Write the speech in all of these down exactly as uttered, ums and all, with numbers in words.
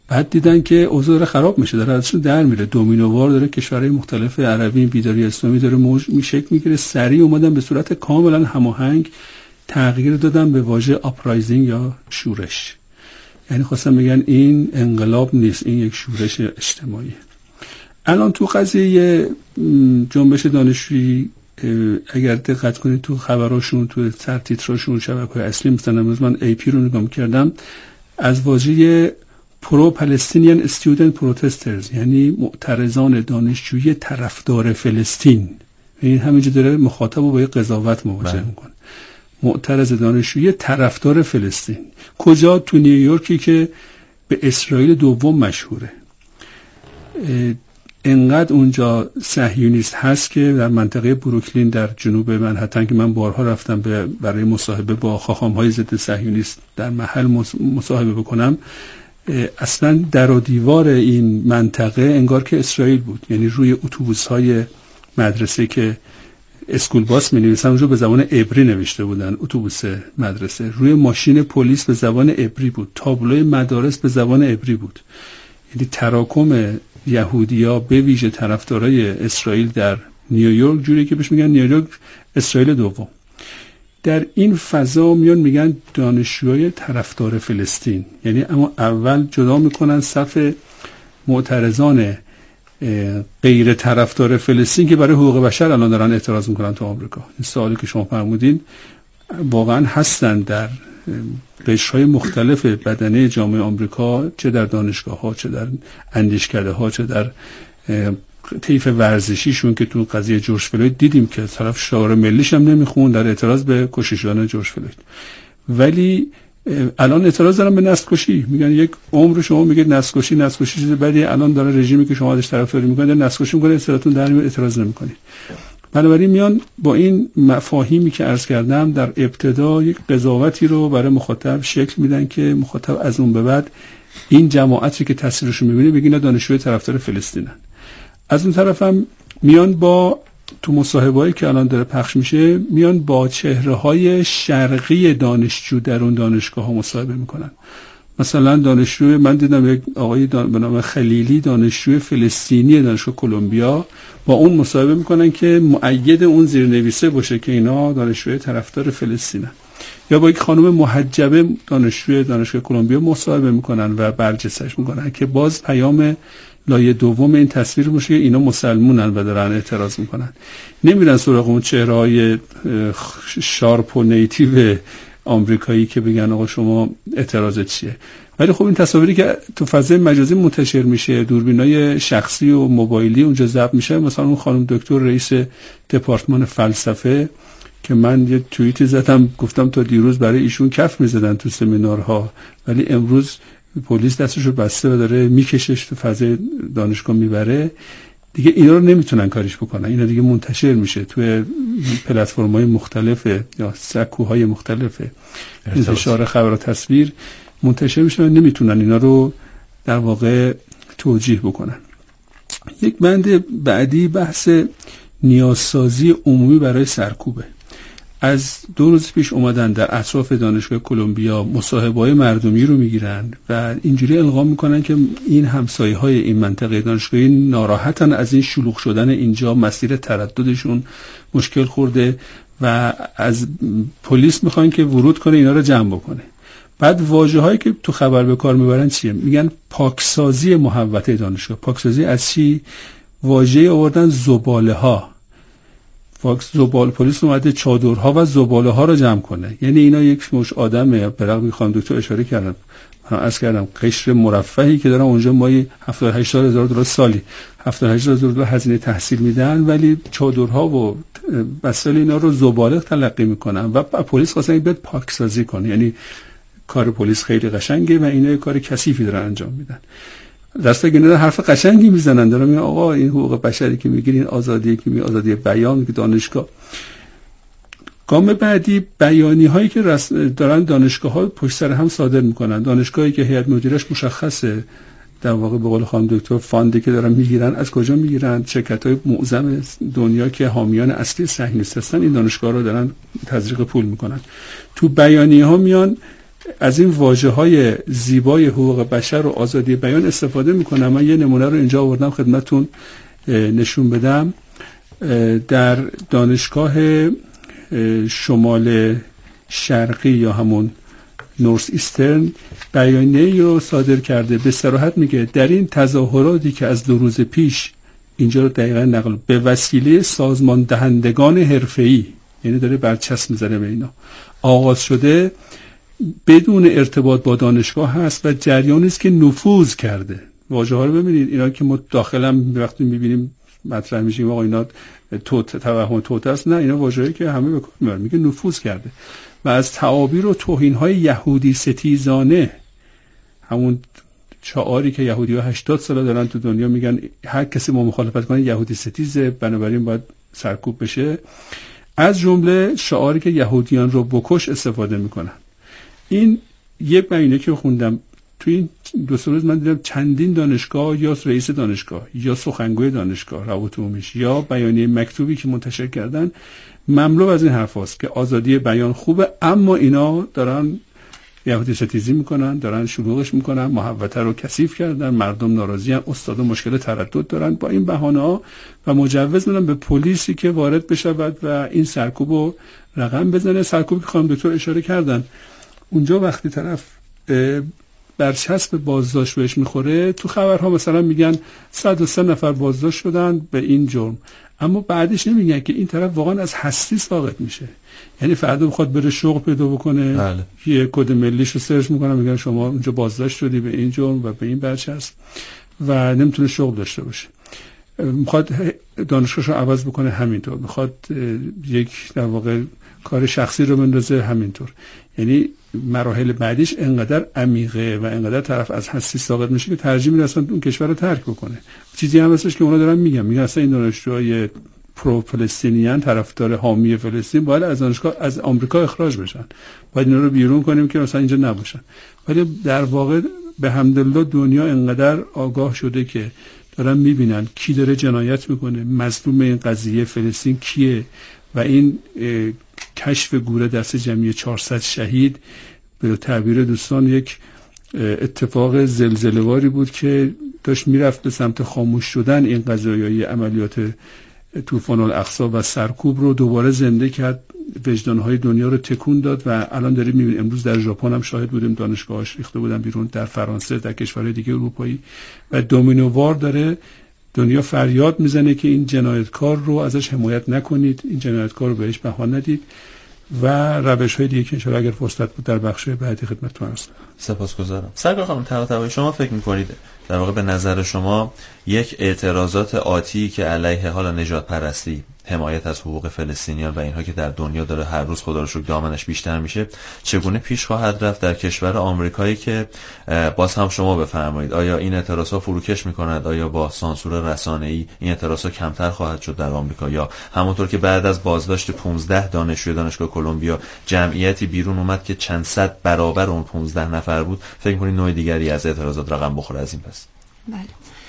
بعد دیدن که اوضاع داره خراب میشه، داره ازشون در میره، دومینووار داره کشورهای مختلف عربی، بیداری اسلامی داره موج میشک میگیره، سریع اومدن به صورت کاملا هماهنگ تغییر دادن به واژه آپرایزینگ یا شورش. یعنی خواستم بگن این انقلاب نیست، این یک شورش اجتماعی. الان تو قضیه جنبش دانشجویی اگر دقت کنید تو خبراشون، تو سرتیتراشون، شبکه‌های اصلی مثلا امروز من ای پی رو نگاه کردم، از واژه پرو پالستینیان استودنت پروتسترز، یعنی معترضان دانشجویی طرفدار فلسطین، این همینجا داره مخاطب رو با قضاوت مواجه میکنه. معترض دانشجویی طرفدار فلسطین کجا؟ تو نیویورکی که به اسرائیل دوم مشهوره. انقدر اونجا صهیونیست هست که در منطقه بروکلین در جنوب منهتن که من بارها رفتم برای مصاحبه با خاخام‌های ضد صهیونیست در محل مصاحبه بکنم، اصلا در و دیوار این منطقه انگار که اسرائیل بود. یعنی روی اتوبوس‌های مدرسه که اسکول باس می‌نویسن اونجا به زبان عبری نوشته بودن اتوبوس مدرسه، روی ماشین پلیس به زبان عبری بود، تابلوی مدارس به زبان عبری بود. یعنی تراکم یهودیا به ویژه طرفدارای اسرائیل در نیویورک جوری که بهش میگن نیویورک اسرائیل دوم. در این فضا میان میگن دانشجوهای طرفدار فلسطین، یعنی اما اول جدا میکنن صف معترضان غیر طرفدار فلسطین که برای حقوق بشر الان دارن اعتراض میکنن تو آمریکا. این سوالی که شما فرمودین واقعا هستن در قشرهای مختلف بدنه جامعه آمریکا، چه در دانشگاه ها، چه در اندیشکده ها، چه در طیف ورزشیشون که تو قضیه جورج فلوید دیدیم که طرف شعار ملیش هم نمیخون در اعتراض به کشته شدن جورج فلوید. ولی الان اعتراض دارن به نسل کشی، میگن یک عمر شما میگید نسل کشی نسل کشی چیز بدی، الان داره رژیمی که شما ازش طرفداری میکنید نسل کشی میکنه، اصلاحتون در میاد، اعتراض نمیکنید. بنابراین میان با این مفاهیمی که عرض کردم در ابتدا یک قضاوتی رو برای مخاطب شکل میدن که مخاطب از اون به بعد این جماعتی که تصویرشو میبینه بگه اینا دانشجوی طرفدار فلسطینن. از اون طرف هم میان با تو مصاحبه‌ای که الان داره پخش میشه میان با چهره‌های شرقی دانشجو در اون دانشگاه‌ها مصاحبه میکنن. مثلا دانشجوی من دیدم یک آقای دان... به نام خلیلی دانشجوی فلسطینی دانشگاه کلمبیا با اون مصاحبه میکنن که مؤید اون زیرنویسه باشه که اینا دانشجوی طرفدار فلسطینن. یا با یک خانم محجبه دانشجوی دانشگاه کلمبیا مصاحبه میکنن و برجسته‌اش میکنن که باز پیام لایه دوم این تصویر باشه که اینا مسلمونن و دارن اعتراض میکنن. نمیرن سراغ اون چهره‌های شارپ و نیتیو آمریکایی که بگن آقا شما اعتراض چیه. ولی خب این تصاویری که تو فضای مجازی منتشر میشه، دوربینای شخصی و موبایلی اونجا ضبط میشه، مثلا اون خانم دکتر رئیس دپارتمان فلسفه که من یه توییتی زدم گفتم تا دیروز برای ایشون کف میزدن تو سمینارها، ولی امروز پلیس دستشو بسته و داره میکشش تو فضای دانشگاه میبره دیگه، اینا رو نمیتونن کاریش بکنن. اینا دیگه منتشر میشه توی پلتفرم‌های مختلف یا سکوهای مختلف انتشار خبر و تصویر منتشر میشه و نمیتونن اینا رو در واقع توجیه بکنن. یک بند بعدی بحث نیازسازی عمومی برای سرکوبه. از دو روز پیش اومدن در اطراف دانشگاه کلمبیا مصاحبه‌های مردمی رو میگیرن و اینجوری القا میکنن که این همسایه‌های این منطقه دانشگاهی ناراحتن از این شلوغ شدن اینجا، مسیر ترددشون مشکل خورده و از پلیس میخوان که ورود کنه اینا رو جمع بکنه. بعد واژه‌هایی که تو خبر به کار میبرن چیه؟ میگن پاکسازی محوطه دانشگاه. پاکسازی از چی؟ واژه آوردن زباله‌ها. فاکس زبال پلیس اومده چادرها و زباله ها رو جمع کنه. یعنی اینا یک مش آدمه، برای میخوام دکتر اشاره کردم، من عرض کردم قشر مرفهی که دارن اونجا مایی هفتاد و هشت هزار دلار سالی هفتاد و هشت هزار دلار هزینه تحصیل میدن، ولی چادرها و وسایل اینا رو زباله تلقی میکنن و پلیس خواستن بیاد پاکسازی کنه. یعنی کار پلیس خیلی قشنگه و اینا کار کثیفی دارن انجام میدن. دسته گنده حرف قشنگی میزنن، دارن میگن آقا این حقوق بشری که میگیرین، آزادی که می آزادی بیان که دانشگاه. گام بعدی بیانی هایی که دارن دانشگاه ها پشت سر هم صادر میکنن. دانشگاهی که هیئت مدیرش مشخصه، در واقع به قول خانم دکتر فاندی که دارن میگیرن از کجا میگیرن؟ شرکت های معظم دنیا که حامیان اصلی صهیونیست هستن این دانشگاه رو دارن تزریق پول میکنن. تو بیانیه ها میان از این واژه‌های زیبای حقوق بشر و آزادی بیان استفاده میکنن. من یه نمونه رو اینجا آوردم خدمتتون نشون بدم. در دانشگاه شمال شرقی یا همون نورث ایسترن بیانیه‌ای رو صادر کرده، به صراحت میگه در این تظاهراتی که از دو روز پیش، اینجا رو دقیقاً نقل، به وسیله سازمان دهندگان حرفه‌ای، یعنی داره برچسب میزنه به اینا، آغاز شده بدون ارتباط با دانشگاه هست و جریانی است که نفوذ کرده. واژه‌ها رو ببینید، اینا که ما داخلا وقتی می‌بینیم مطرح میشیم آقا اینا توت توهم توت است، نه، اینا واژه‌ای که همه به کار میبرن، میگه نفوذ کرده و از تعابیر و توهین‌های یهودی ستیزانه، همون شعاری که یهودی‌ها هشتاد سال دارن تو دنیا میگن هر کسی با مخالفت کنه یهودی ستیزه، بنابراین باید سرکوب بشه، از جمله شعاری که یهودیان رو بکش استفاده میکنن. این یک بیانیه که خوندم تو این دو سه روز، من دیدم چندین دانشگاه یا رئیس دانشگاه یا سخنگوی دانشگاه روابط عمومیش یا بیانیه مکتوبی که منتشر کردن مملو از این حرف هست که آزادی بیان خوبه، اما اینا دارن یهودی ستیزی میکنن، دارن شلوغش میکنن، محوطه رو کثیف کردن، مردم ناراضی ان، استادا مشکل تردد دارن، با این بهانه ها و مجوز میدن به پلیسی که وارد بشود و این سرکوب رو رقم بزنه. سرکوبی که خانم دکتر اشاره کردن، اونجا وقتی طرف برچسب بازداشت بهش میخوره، تو خبرها مثلا میگن صد و سه نفر بازداشت شدن به این جرم، اما بعدش نمیگن که این طرف واقعا از هستی ساقط میشه. یعنی فردا بخواد بره شغل پیدا بکنه، بله. یه کد ملیش رو سرچ میکنن، میگن شما اونجا بازداشت شدی به این جرم و به این برچسب و نمیتونه شغل داشته باشه. میخواد دانشگاهش رو عوض بکنه، همینطور. میخواد یک در واقع کار شخصی رو بندازه، همینطور. یعنی مراحل بعدیش انقدر عمیقه و انقدر طرف از هستی ساقط میشه که ترجیح میده اصلا اون کشور رو ترک بکنه. چیزی هم هستش که اونا دارن میگن میگن اصلا این دانشجوهای پرو فلسطینیان، طرفدار حامی فلسطین، باید از دانشگاه از آمریکا اخراج بشن، باید اینا رو بیرون کنیم که مثلا اینجا نباشن. ولی در واقع به حمدالله دنیا انقدر آگاه شده که دارن میبینن کی داره جنایت میکنه، مظلوم این قضیه فلسطین کیه، و این کشف گوره دست جمعی چهارصد شهید به تعبیر دوستان یک اتفاق زلزله‌واری بود که داشت میرفت به سمت خاموش شدن این قضایای عملیات طوفان الاقصی و سرکوب رو دوباره زنده کرد، وجدان‌های دنیا رو تکون داد و الان داریم می‌بینیم. امروز در ژاپن هم شاهد بودیم، دانشگاهاش ریخته بودن بیرون، در فرانسه، در کشورهای دیگه اروپایی، و دومینووار داره دنیا فریاد میزنه که این جنایتکار رو ازش حمایت نکنید، این جنایتکار رو بهش بها ندید و روش‌های دیگه که انشاءالله اگر فرصت بود در بخش بعدی خدمتتون عرض کنم. سپاسگزارم. سرکار خانم، طبعا شما فکر می‌کنید در واقع به نظر شما یک اعتراضات آتی که علیه حالا نژاد پرستی، حمایت از حقوق فلسطینیان و اینها که در دنیا داره هر روز خدا رو شکر دامنش بیشتر میشه، چگونه پیش خواهد رفت در کشور آمریکایی که باز هم شما بفرمایید آیا این اعتراضات فروکش میکند؟ آیا با سانسور رسانه‌ای این اعتراضات کمتر خواهد شد در آمریکا، یا همونطور که بعد از بازداشت پانزده دانشجوی دانشگاه کلمبیا جمعیتی بیرون اومد که چند صد برابر اون پانزده نفر بود، فکر می‌کنید نوع دیگری از اعتراضات رقم بخوره از این پس؟ بله.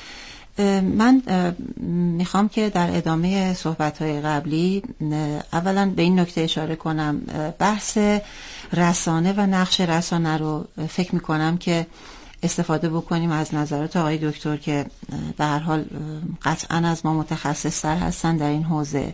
من میخوام که در ادامه صحبت‌های قبلی اولا به این نکته اشاره کنم، بحث رسانه و نقش رسانه رو فکر میکنم که استفاده بکنیم از نظرات آقای دکتر که به هر حال قطعاً از ما متخصص‌تر هستن در این حوزه،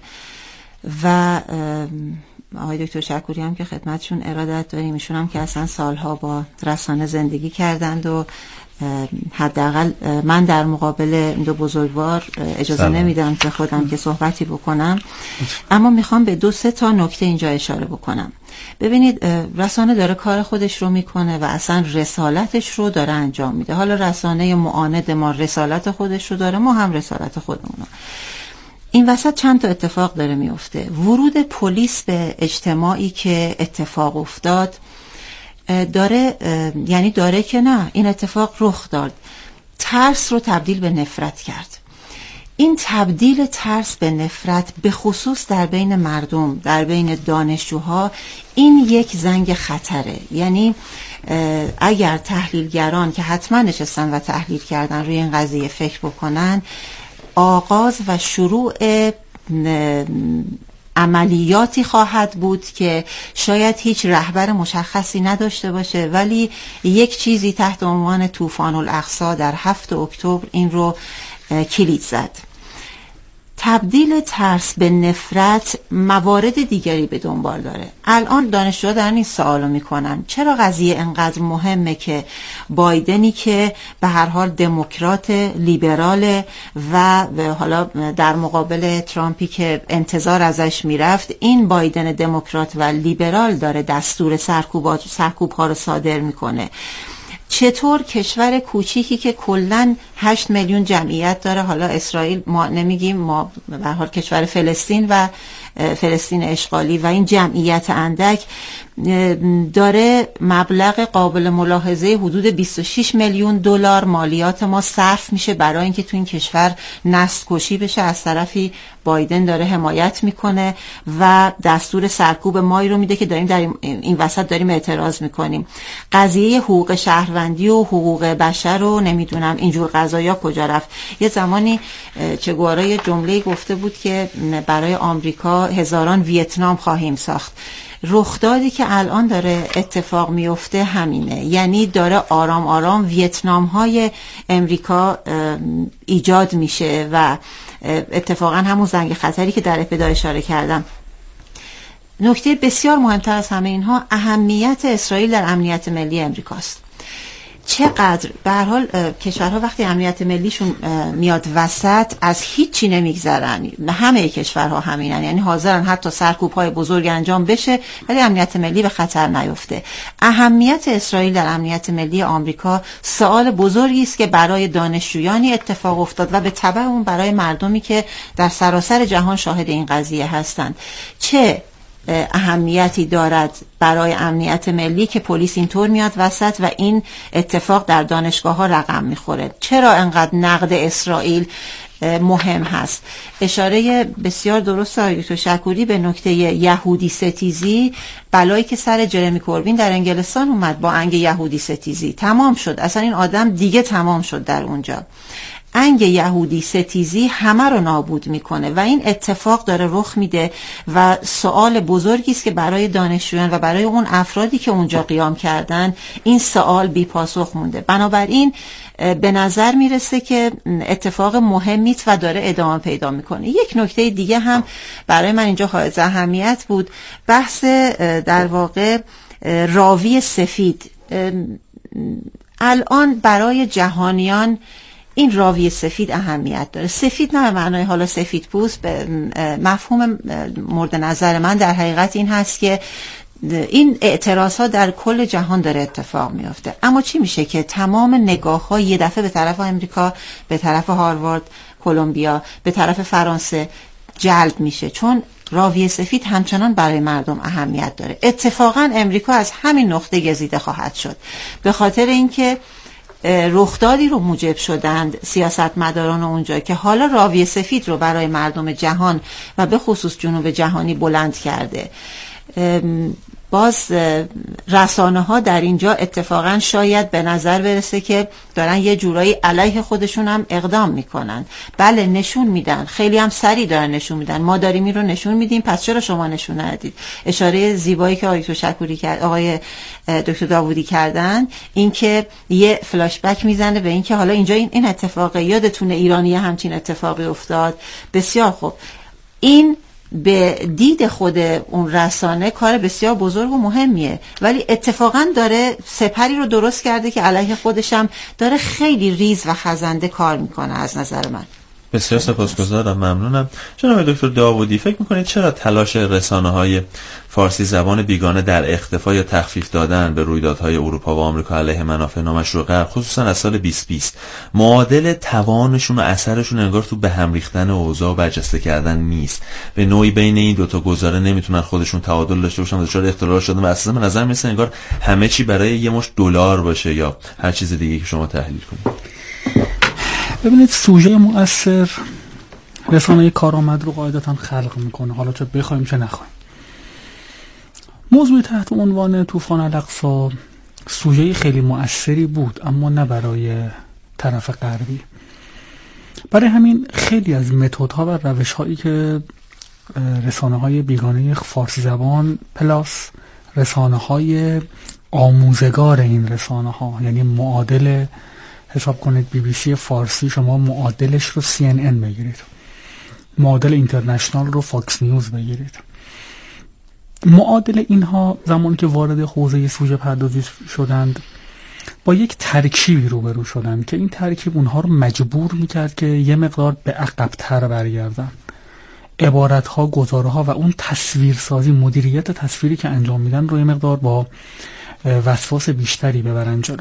و آقای دکتر شکوری هم که خدمتشون ارادت داریم، ایشون هم که اصلا سالها با رسانه زندگی کردند و حداقل من در مقابل دو بزرگوار اجازه سلام. نمیدم که خودم که صحبتی بکنم، اما میخوام به دو سه تا نکته اینجا اشاره بکنم. ببینید، رسانه داره کار خودش رو میکنه و اصلا رسالتش رو داره انجام میده. حالا رسانه معاند ما رسالت خودش رو داره، ما هم رسالت خودمون رو. این وسط چند تا اتفاق داره میفته. ورود پلیس به اجتماعی که اتفاق افتاد داره، یعنی داره که نه، این اتفاق رخ داد، ترس رو تبدیل به نفرت کرد. این تبدیل ترس به نفرت به خصوص در بین مردم، در بین دانشجوها، این یک زنگ خطره. یعنی اگر تحلیلگران که حتما نشستن و تحلیل کردن روی این قضیه فکر بکنن، آغاز و شروع عملیاتی خواهد بود که شاید هیچ رهبر مشخصی نداشته باشه، ولی یک چیزی تحت عنوان طوفان الاقصی در هفتم اکتبر این رو کلید زد. تبدیل ترس به نفرت موارد دیگری به دنبال داره. الان دانشجوها دارن این سوالو میکنن چرا قضیه انقدر مهمه که بایدنی که به هر حال دموکرات لیبرال و حالا در مقابل ترامپی که انتظار ازش میرفت، این بایدن دموکرات و لیبرال داره دستور سرکوبات سرکوب ها رو صادر میکنه. چطور کشور کوچیکی که کلاً هشت میلیون جمعیت داره، حالا اسرائیل ما نمیگیم، ما به هر حال کشور فلسطین و فلسطین اشغالی و این جمعیت اندک داره مبلغ قابل ملاحظه حدود بیست و شش میلیون دلار مالیات ما صرف میشه برای اینکه تو این کشور نسل کشی بشه. از طرفی بایدن داره حمایت میکنه و دستور سرکوب مایی رو میده که داریم در این وسط داریم اعتراض میکنیم. قضیه حقوق شهروندی و حقوق بشر رو نمیدونم اینجور قضایا کجا رفت. یه زمانی چگوارا یه جمله‌ای گفته بود که برای آمریکا هزاران ویتنام خواهیم ساخت. رخدادی که الان داره اتفاق میفته همینه، یعنی داره آرام آرام ویتنام های امریکا ایجاد میشه و اتفاقا همون زنگ خطری که در ابتدا اشاره کردم. نکته بسیار مهمتر از همه اینها اهمیت اسرائیل در امنیت ملی امریکاست. چقدر به هر حال کشورها وقتی امنیت ملیشون میاد وسط از هیچی نمیگذرن، همه کشورها همینن، یعنی حاضرن حتی سرکوب‌های بزرگ انجام بشه ولی امنیت ملی به خطر نیفته. اهمیت اسرائیل در امنیت ملی آمریکا سوال بزرگی است که برای دانشجویانی اتفاق افتاد و به تبع اون برای مردمی که در سراسر جهان شاهد این قضیه هستند. چه اهمیتی دارد برای امنیت ملی که پلیس اینطور میاد وسط و این اتفاق در دانشگاه ها رقم میخوره؟ چرا انقدر نقد اسرائیل مهم هست؟ اشاره بسیار درست آقای دکتر شکوری به نکته یهودی ستیزی، بلایی که سر جرمی کوربین در انگلستان اومد با انگ یهودی ستیزی تمام شد، اصلا این آدم دیگه تمام شد در اونجا. انگ یهودی ستیزی همه رو نابود میکنه و این اتفاق داره رخ میده و سوال بزرگی است که برای دانشجویان و برای اون افرادی که اونجا قیام کردن این سوال بی پاسخ مونده. بنابراین به نظر میرسه که اتفاق مهمی است و داره ادامه پیدا میکنه. یک نکته دیگه هم برای من اینجا حائز اهمیت بود، بحث در واقع راوی سفید. الان برای جهانیان این راوی سفید اهمیت داره. سفید نه به معنای حالا سفید پوست، به مفهوم مورد نظر من در حقیقت این هست که این اعتراض ها در کل جهان داره اتفاق میفته، اما چی میشه که تمام نگاه ها یه دفعه به طرف امریکا، به طرف هاروارد، کلمبیا، به طرف فرانسه جلب میشه، چون راوی سفید همچنان برای مردم اهمیت داره. اتفاقا امریکا از همین نقطه گزیده خواهد شد، به خاطر اینکه رخدادی رو موجب شدند سیاستمداران اونجا که حالا راوی سفید رو برای مردم جهان و به خصوص جنوب جهانی بلند کرده. باز رسانه ها در اینجا اتفاقا شاید به نظر برسه که دارن یه جورایی علیه خودشون هم اقدام میکنن. بله نشون میدن، خیلی هم سریع دارن نشون میدن، ما داریم این رو نشون میدیم، پس چرا شما نشون ندید؟ اشاره زیبایی که آقای دکتر شکوری کرد، آقای دکتر داوودی کردن، این که یه فلاش بک میزنه به این که حالا اینجا این این اتفاق یادتونه ایرانی همچین اتفاقی افتاد. بسیار خوب، این به دید خود اون رسانه کار بسیار بزرگ و مهمیه، ولی اتفاقا داره سپری رو درست کرده که علیه خودشم داره خیلی ریز و خزنده کار میکنه. از نظر من بسیار سپاسگزارم، ممنونم. جناب دکتر داوودی، فکر میکنید چرا تلاش رسانه‌های فارسی زبان بیگانه در اختفا یا تخفیف دادن به رویدادهای اروپا و آمریکا علیه منافع نامشروع غرب، خصوصا از سال بیست بیست، معادل توانشون و اثرشون انگار تو به هم ریختن اوضاع و برجسته کردن نیست؟ به نوعی بین این دوتا گزاره نمیتونن خودشون تعادل داشته باشن و دچار اختلال شدن و اساسا به نظر میاد انگار همه چی برای یه مشت دلار باشه یا هر چیز دیگه که شما تحلیل کنید. ببینید، سوژه مؤثر رسانه کارآمد رو قاعدتاً خلق میکنه، حالا چه بخوایم چه نخوایم. موضوع تحت عنوان طوفان الاقصی سوژه خیلی مؤثری بود، اما نه برای طرف غربی. برای همین خیلی از متدها و روش‌هایی که رسانه های بیگانه فارسی زبان پلاس رسانه های آموزگار این رسانه ها، یعنی معادل حساب کنید بی بی سی فارسی شما معادلش رو سی ان ان بگیرید، معادل اینترنشنال رو فاکس نیوز بگیرید. معادل اینها زمانی که وارد حوزه سوژه پردازی شدند با یک ترکیبی روبرو شدند که این ترکیب اونها رو مجبور میکرد که یه مقدار به عقب‌تر برگردن. عبارتها، گزاره‌ها و اون تصویرسازی، مدیریت تصویری که انجام میدن رو یه مقدار با وسواس بیشتری ببرن جلو.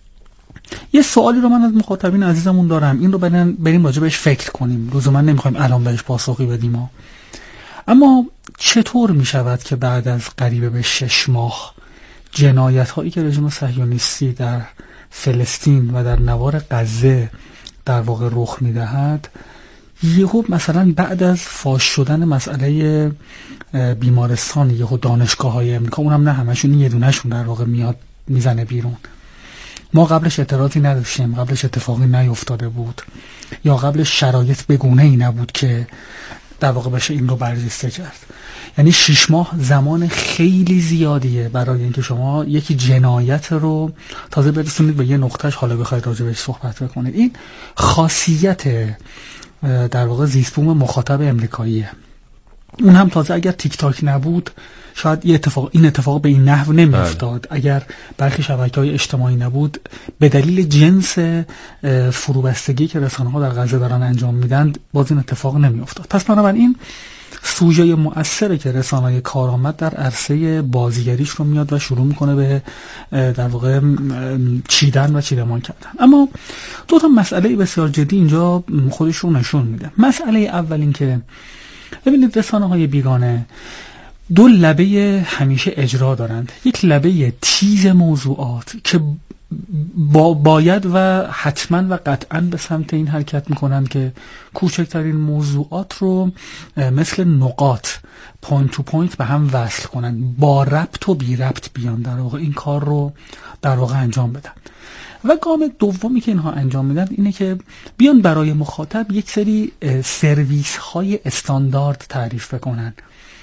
یه سوالی رو من از مخاطبین عزیزمون دارم، این رو بریم بریم راجع بهش فکر کنیم. لزوما نمیخوایم الان بهش پاسخی بدیم ها. اما چطور میشود که بعد از قریب به شش ماه جنایت هایی که رژیم صهیونیستی در فلسطین و در نوار غزه در واقع رخ میدهد، یهو مثلا بعد از فاش شدن مسئله بیمارستان یهو دانشگاه های امریکا، اونم نه همشون، یه دونهشون در واقع میاد میزنه بیرون. ما قبلش اعتراضی نداشتیم، قبلش اتفاقی نیفتاده بود، یا قبلش شرایط بگونه ای نبود که در واقع بشه این رو برجسته کرد. یعنی شش ماه زمان خیلی زیادیه برای اینکه شما یکی جنایت رو تازه برسونید به یه نقطهش حالا بخواید راجع بهش صحبت بکنید. این خاصیت در واقع زیستبوم مخاطب امریکاییه. اون هم تازه اگر تیک تاک نبود شاید یه اتفاق این اتفاق به این نحو نمیافتاد. اگر برخی شبکه‌های اجتماعی نبود، به دلیل جنس فروبستگی که رسانه‌ها در غزه دارن انجام میدن باز این اتفاق نمیافتاد. پس بنابراین سوژه مؤثره که رسانه‌های کارآمد در عرصه بازیگریش رو میاد و شروع میکنه به در واقع چیدن و چیدمان کردن. اما دو تا مسئله بسیار جدی اینجا خودش رو نشون میده. مسئله اول این که ببینید رسانه‌های بیگانه دو لبه همیشه اجرا دارند. یک لبه تیز موضوعات که با باید و حتما و قطعا به سمت این حرکت میکنند که کوچکترین موضوعات رو مثل نقاط پوینت تو پوینت به هم وصل کنن، با ربط و بی ربط بیان در واقع این کار رو در واقع انجام بدن. و گام دومی که اینها انجام میدن اینه که بیان برای مخاطب یک سری سرویس های استاندارد تعریف بکنن.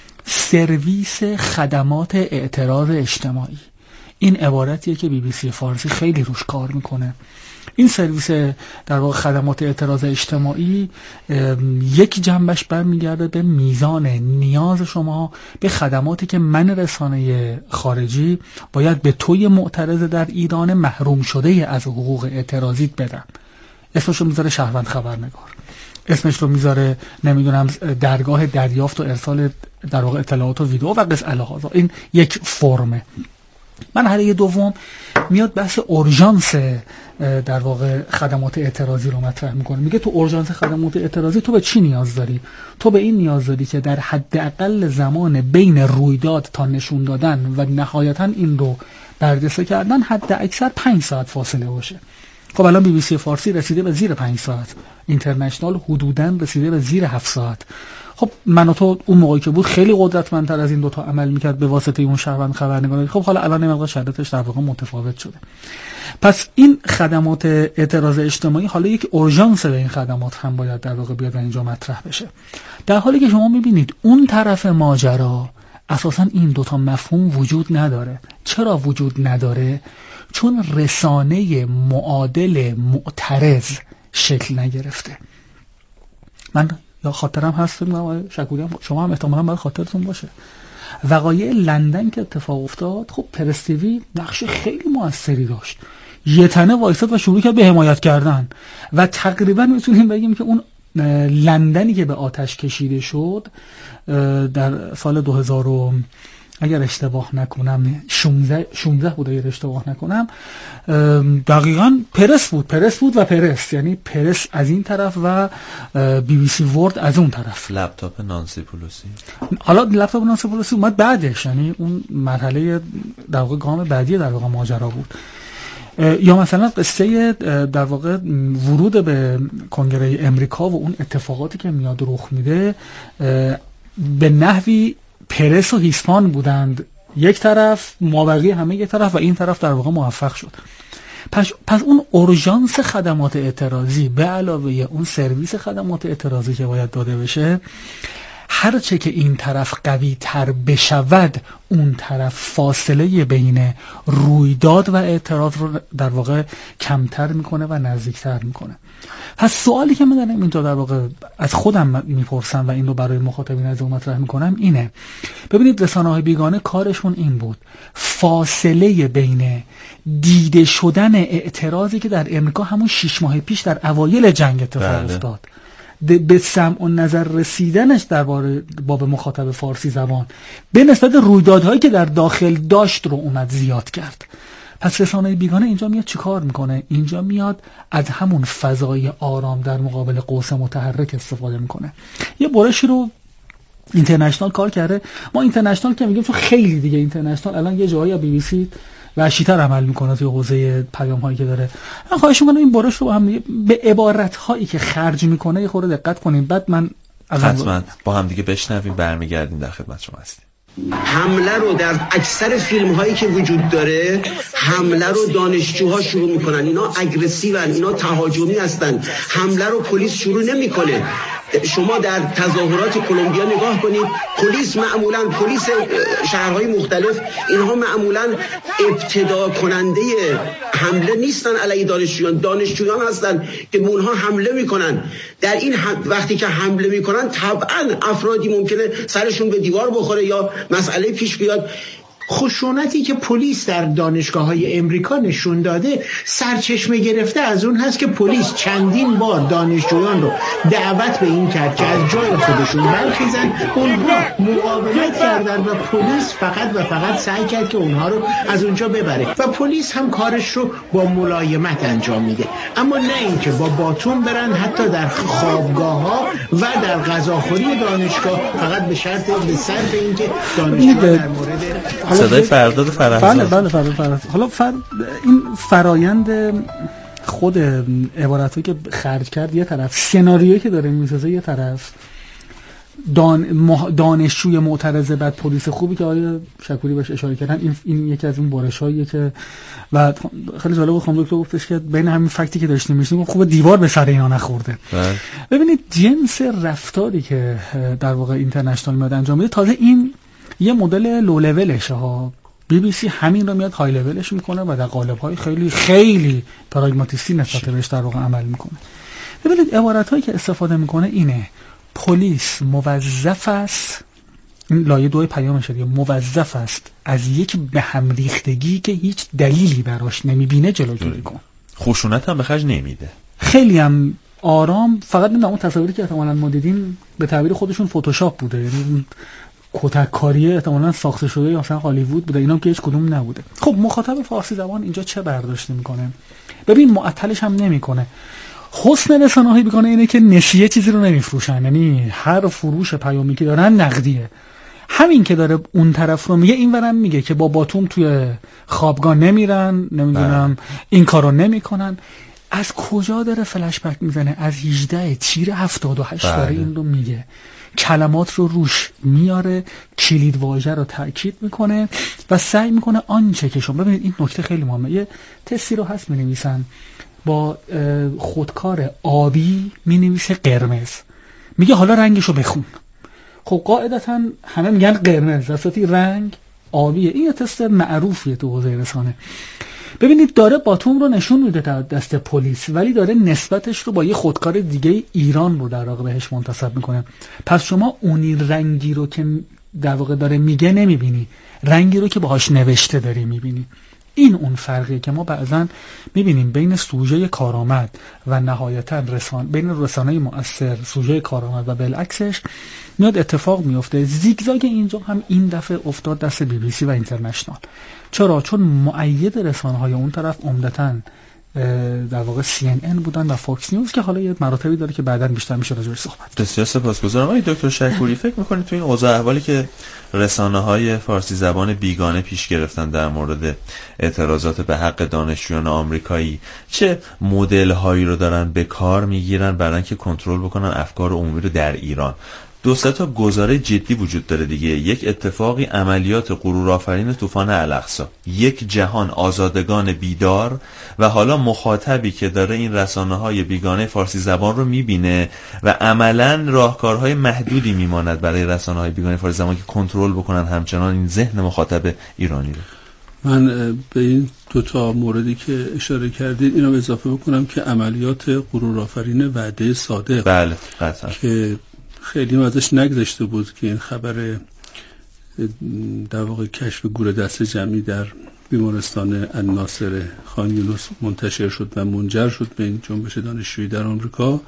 سرویس خدمات اعتراض اجتماعی، این عبارتیه که بی بی سی فارسی خیلی روش کار میکنه. این سرویس در واقع خدمات اعتراض اجتماعی یک جنبش برمیگرده به میزان نیاز شما به خدماتی که من رسانه خارجی باید به توی معترض در ایران محروم شده از حقوق اعتراضیت بدم. اسمش رو میذاره شهروند خبرنگار، اسمش رو میذاره نمیدونم درگاه دریافت و ارسال در واقع اطلاعات و ویدیو و قص الهازا. این یک فرمه. مرحله دوم میاد بحث اورژانس در واقع خدمات اعتراضی رو مطرح میکنه. میگه تو اورژانس خدمات اعتراضی تو به چی نیاز داری؟ تو به این نیاز داری که در حداقل زمان بین رویداد تا نشون دادن و نهایتا این رو بررسی کردن حد اکثر پنج ساعت فاصله باشه. خب الان بی بی سی فارسی رسیده به زیر پنج ساعت، اینترنشنال حدوداً رسیده به زیر هفت ساعت. خب من و تو اون موقعی که بود خیلی قدرتمندتر از این دوتا عمل میکرد به واسطه اون شهروند خبرنگاری. خب حالا الان نمیدونم شرایطش در واقع متفاوت شده. پس این خدمات اعتراض اجتماعی حالا یک اورژانس به این خدمات هم باید در واقع بیاد اینجا مطرح بشه، در حالی که شما میبینید اون طرف ماجرا اساساً این دوتا مفهوم وجود نداره. چرا وجود نداره؟ چون رسانه معادل معترض شکل نگرفته. من یا خاطرم هست شکوری هم شما هم احتمالاً باید خاطرتون باشه وقایع لندن که اتفاق افتاد. خب پرستیوی نقش خیلی موثری داشت، یه تنه وایساد و شروع کرد به حمایت کردن و تقریبا میتونیم بگیم که اون لندنی که به آتش کشیده شد در سال دو هزار و اگر اشتباه نکنم شانزده شانزده بود اگر اشتباه نکنم دقیقاً پرس بود پرس بود و پرس، یعنی پرس از این طرف و بی بی سی ورد از اون طرف. لپتاپ نانسی پولوسی، حالا لپتاپ نانسی پولوسی اومد بعدش، یعنی اون مرحله در واقع گام بعدی در واقع ماجرا بود. یا مثلا قصه در واقع ورود به کنگره امریکا و اون اتفاقاتی که میاد رخ میده به نحوی پرس و هیسپان بودند یک طرف، مابقی همه یک طرف و این طرف در واقع موفق شد. پس, پس اون اورژانس خدمات اعتراضی به علاوه اون سرویس خدمات اعتراضی که باید داده بشه هرچه که این طرف قوی تر بشود اون طرف فاصله بین رویداد و اعتراض رو در واقع کمتر میکنه و نزدیکتر میکنه. پس سوالی که من دارم اینجا در واقع از خودم میپرسم و این رو برای مخاطبین از مطرح میکنم اینه، ببینید رسانه‌های بیگانه کارشون این بود فاصله بین دیده شدن اعتراضی که در امریکا همون شش ماه پیش در اوایل جنگ اتفاق افتاد به سمع و نظر رسیدنش در باب مخاطب فارسی زبان به نسبت رویدادهایی که در داخل داشت رو اومد زیاد کرد. پس رسانه بیگانه اینجا میاد چیکار میکنه؟ اینجا میاد از همون فضای آرام در مقابل قوس متحرک استفاده میکنه. یه برشی رو اینترنشنال کار کرده. ما اینترنشنال که میگیم چون خیلی دیگه اینترنشنال الان یه جایی بی بی سی وحشی‌تر عمل میکنه توی حوزه پیام هایی که داره. من خواهش میکنم این برش رو با هم به عبارت هایی که خرج میکنه یه خورده دقت کنیم، بعد من حتما با هم دیگه بشنویم، برمیگردیم در خدمت شما هستیم. حمله رو در اکثر فیلم هایی که وجود داره حمله رو دانشجوها شروع میکنن، اینا اگریسیون، اینا تهاجمی هستن، حمله رو پلیس شروع نمیکنه. شما در تظاهرات کلمبیا نگاه کنید، پلیس معمولا پلیس شهرهای مختلف اینها معمولا ابتدا کننده حمله نیستن علیه دانشجویان، دانشجویان هستن که به اونها حمله میکنن. در این وقتی که حمله میکنن طبعا افرادی ممکنه سرشون به دیوار بخوره یا مسئله پیش بیاد. خشونتی که پلیس در دانشگاه‌های امریکا نشون داده سرچشمه گرفته از اون هست که پلیس چندین بار دانشجویان رو دعوت به این کرد که از جای خودشون برخیزن، اونها مقاومت کردن و پلیس فقط و فقط سعی کرد که اونها رو از اونجا ببره و پلیس هم کارش رو با ملایمت انجام میده، اما نه اینکه با باتون برن حتی در خوابگاه‌ها و در غذاخوری دانشگاه، فقط به شرط به صرف اینکه دانشجو در مورد صدای فرداد فرهزاد. بله بله فرداد فرهزاد. حالا فر... این فرایند خود عبارتایی که خرج کرد یه طرف، سناریویی که داره میسازه یه طرف، دان... مح... دانشجوی معترضه بعد پلیس خوبی که آقای شکوری بهش اشاره کردن، این این یکی از اون برشاییه که و خیلی جالب بود خانم دکتر گفتش که بین همین فکتی که داشتیم میشیم خوب دیوار به سر اینا نخورده. ببینید جنس رفتاری که در واقع اینترنشنال میاد انجام میده، تازه این یه مدل لو لولشه ها، بی بی سی همین رو میاد های لولش میکنه و در قالب‌های خیلی خیلی پراگماتیستی نسبت بهش در واقع عمل میکنه. ببینید عبارت‌هایی که استفاده میکنه اینه: پلیس موظف است، این لایه دوی پیامشه دیگه، موظف است از یک به هم ریختگی که هیچ دلیلی براش نمیبینه جلوگیری کن. خشونت هم به خرج نمیده، خیلی هم آرام. فقط نمیدونم اون تصاویری که احتمالاً ما دیدیم به تعبیر خودشون فتوشاپ بوده، یعنی کتک کاری احتمالاً ساخته شده یا مثلا هالیوود بوده، اینا که هیچ کدوم نبوده. خب مخاطب فارسی زبان اینجا چه برداشت میکنه؟ ببین معطلش هم نمیکنه. حسن رسانه‌های بیگانه اینه که نسیه چیزی رو نمیفروشن، یعنی هر فروش پیامی که دارن نقدیه. همین که داره اون طرف رو میگه اینورم میگه که با باتوم توی خوابگاه نمیرن، نمیدونم این کارو نمیکنن. از کجا داره فلش بک میزنه؟ از هجده تیر هفتاد و هشت داره این رو میگه، کلمات رو روش میاره، کلید واژه رو تاکید میکنه و سعی میکنه آنچه که شما ببینید این نکته خیلی مهمه. یه تستی رو هست مینویسن با خودکار آبی مینویسه قرمز، میگه حالا رنگشو بخون. خب قاعدتا همه میگن قرمز، اصلا رنگ آبیه. این یه تست معروفیه تو حوزه رسانه. ببینید داره باتوم رو نشون میده دست پلیس، ولی داره نسبتش رو با یه خودکار دیگه ایران رو در واقع بهش منتسب میکنه. پس شما اونی رنگی رو که در واقع داره میگه نمیبینی، رنگی رو که باهاش نوشته داری میبینی. این اون فرقیه که ما بعضا میبینیم بین سوژه کارآمد و نهایتا رسان بین رسانه مؤثر، سوژه کارآمد و بالعکسش میاد اتفاق میفته. زیگزاگ اینجا هم این دفعه افتاد دست بی بی سی و اینترنشنال. چرا؟ چون مؤید رسانه های اون طرف عمدتاً در واقع سی ان ان بودن و فاکس نیوز که حالا یه مراتبی داره که بعداً بیشتر میشه راجعش صحبت. بسیار سپاسگزارم آقای دکتر شکوری. فکر می‌کنید تو این اوضاع احوالی که رسانه‌های فارسی زبان بیگانه پیش گرفتن در مورد اعتراضات به حق دانشجویان آمریکایی، چه مدل‌هایی رو دارن به کار میگیرن برای اینکه کنترل بکنن افکار عمومی رو در ایران؟ دو سه تا گزاره جدی وجود داره دیگه. یک اتفاقی عملیات غرورآفرین طوفان الاقصی، یک جهان آزادگان بیدار و حالا مخاطبی که داره این رسانه‌های بیگانه فارسی زبان رو میبینه و عملاً راهکارهای محدودی میماند برای رسانه‌های بیگانه فارسی زبان که کنترل بکنن همچنان این ذهن مخاطب ایرانی رو. من به این دو تا موردی که اشاره کردید اینو اضافه بکنم که عملیات غرورآفرین وعده صادق، بله قطعا، که خیلی ازش نگذشته بود که این خبر در واقع کشف گور دست جمعی در بیمارستان الناصر خان یونس منتشر شد و منجر شد به این جنبش دانشجویی در آمریکا.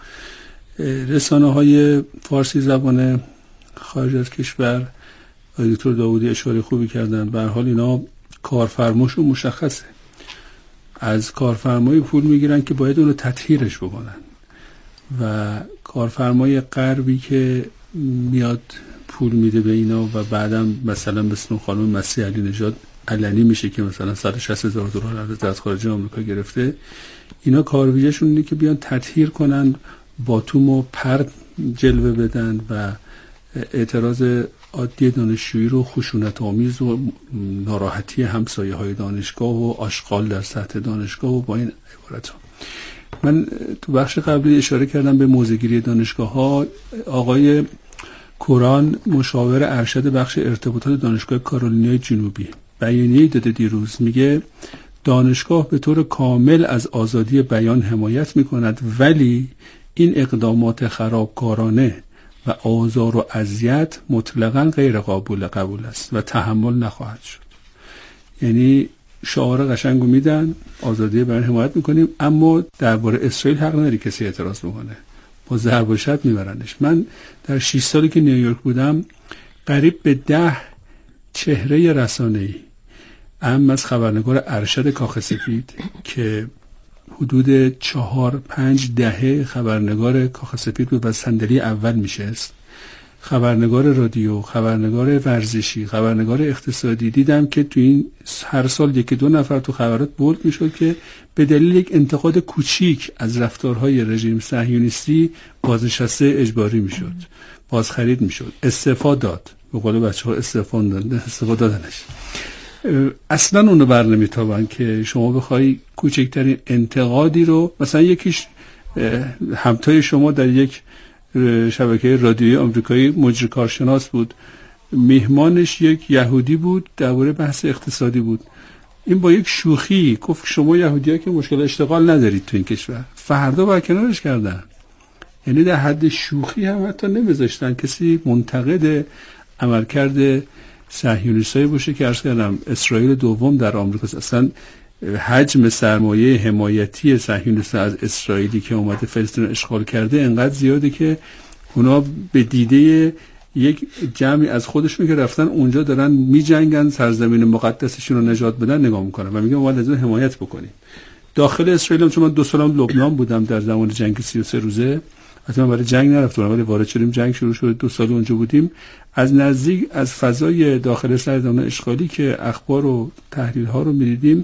رسانه‌های فارسی زبان خارج از کشور، دکتر داوودی اشاره خوبی کردن، به هر حال اینا کارفرماشون مشخصه، از کارفرمایی پول میگیرن که باید اونو تطهیرش بکنن و کارفرمای غربی که میاد پول میده به اینا و بعدم مثلا مثل خانم مسیح علی نژاد علنی میشه که مثلا صد و شصت هزار دلار از وزارت خارجه آمریکا گرفته، اینا کارویجشون اینه که بیان تطهیر کنن، باتوم و پرد جلوه بدن و اعتراض عادی دانشجویی رو خشونت آمیز و ناراحتی همسایه های دانشگاه و آشغال در سطح دانشگاه و با این عبارت ها. من تو بخش قبلی اشاره کردم به موضع‌گیری دانشگاه ها. آقای کوران مشاور ارشد بخش ارتباطات دانشگاه کارولینای جنوبی بیانیه‌ای داده دیروز، میگه دانشگاه به طور کامل از آزادی بیان حمایت میکند ولی این اقدامات خرابکارانه و آزار و اذیت مطلقاً غیر قابل قبول است و تحمل نخواهد شد. یعنی شعار قشنگو میدن، آزادی بیان حمایت میکنیم، اما درباره اسرائیل حق نداری کسی اعتراض بکنه، با ضرب و شتم میبرنش. من در شش سالی که نیویورک بودم قریب به ده چهره رسانه‌ای، اهم از خبرنگار ارشد کاخ سفید که حدود چهار پنج دهه خبرنگار کاخ سفید بود و صندلی اول میشست، خبرنگار رادیو، خبرنگار ورزشی، خبرنگار اقتصادی، دیدم که تو این هر سال یکی دو نفر تو خبرات بولد میشد که به دلیل یک انتقاد کوچیک از رفتارهای رژیم صهیونیستی بازنشسته اجباری میشد، بازخرید میشد، استعفا داد، به قول بچه‌ها استعفا دادن، استعفا دادنش. اصلا اونو بر نمیتابن که شما بخوای کوچکترین انتقادی رو، مثلا یکیش همتای شما در یک شبکه رادیویی آمریکایی مجری کارشناس بود، میهمانش یک یهودی بود، درباره بحث اقتصادی بود، این با یک شوخی گفت شما یهودی‌ها که مشکل اشتغال ندارید تو این کشور، فردا برکنارش کردن. یعنی در حد شوخی هم حتی نمیذاشتن کسی منتقد عملکرد صهیونیستایی باشه که عرض کردم اسرائیل دوم در آمریکا. اصلا حجم سرمایه حمایتی صهیونیست‌ها از اسرائیلی که اومده فلسطین رو اشغال کرده انقدر زیاده که اونا به دیده یک جمعی از خودشون که رفتن اونجا دارن میجنگن سرزمین مقدسشون رو نجات بدن نگاه میکنن و میگن ما باید از اون حمایت بکنیم. داخل اسرائیل هم، چون من دو سالم لبنان بودم در زمان جنگ سی و سه روزه، حتی من برای جنگ نرفتم ولی وارد شدیم، جنگ شروع شد، دو سال اونجا بودیم، از نزدیک از فضای داخل سرزمین اشغالی که اخبار و تحلیل ها رو میدیدیم،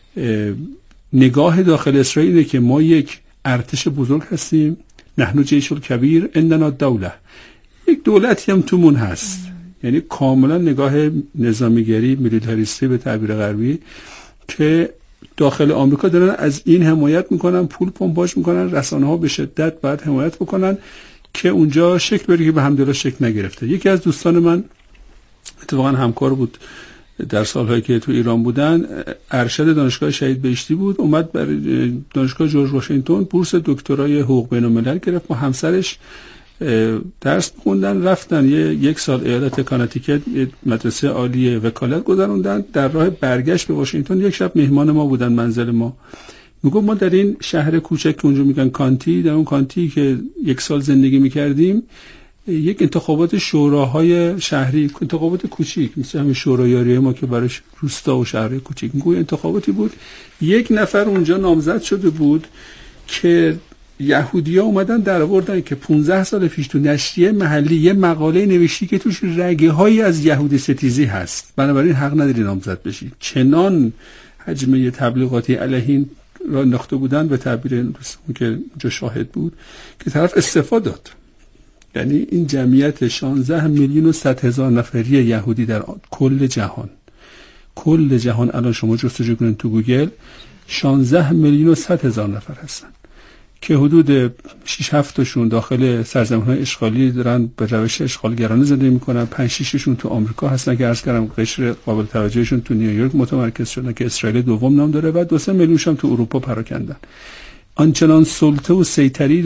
نگاه داخل اسرائیل اینه که ما یک ارتش بزرگ هستیم، نحن جیش الکبیر عندنا دوله، یک دولتی هم تومون هست. یعنی کاملا نگاه نظامیگری، میلیتاریستی به تعبیر غربی، که داخل آمریکا دارن از این حمایت میکنن، پول پمپاژ میکنن، رسانه ها به شدت باید حمایت بکنن که اونجا شکل بگیره که به الحمدلله شکل نگرفته. یکی از دوستان من اتفاقا همکار بود در سالهایی که تو ایران بودن، ارشد دانشگاه شهید بهشتی بود، اومد برای دانشگاه جورج واشنگتن بورس دکترای حقوق بین الملل گرفت، با همسرش درس خوندن، رفتن یه یک سال ایالت کانتیکت مدرسه عالی وکالت گذروندن، در راه برگشت به واشنگتن یک شب مهمان ما بودن منزل ما. میگم ما در این شهر کوچک که اونجا میگن کانتی، در اون کانتی که یک سال زندگی میکردیم، یک انتخابات شوراهای شهری، انتخابات کوچیک مثل همین شورایاری ما که برای روستا و شهر کوچیک، میگم انتخاباتی بود، یک نفر اونجا نامزد شده بود که یهودی‌ها اومدن در آوردن که پانزده سال پیش تو نشریه محلی یه مقاله نوشتی که توش رگه‌هایی از یهودی ستیزی هست، بنابراین حق نداری نامزد بشی. چنان حجمه تبلیغاتی علیه را انداخته بودن، به تعبیر دوستمون که اونجا شاهد بود، که طرف استعفا داد. یعنی این جمعیت شانزده میلیون و صد هزار نفری یهودی در کل جهان، کل جهان الان شما جستجو کنید تو گوگل شانزده میلیون و صد هزار نفر هستن که حدود شش هفت تاشون داخل سرزمین‌های اشغالی دارن به روش اشغالگرانه زندگی میکنن، پنج شش تاشون تو آمریکا هستن که عرض کردم قشر قابل توجهشون تو نیویورک متمرکز شدن که اسرائیل دوم نام داره و دو سه میلیونش هم تو اروپا پراکندن. آنچنان سلطه و سیطری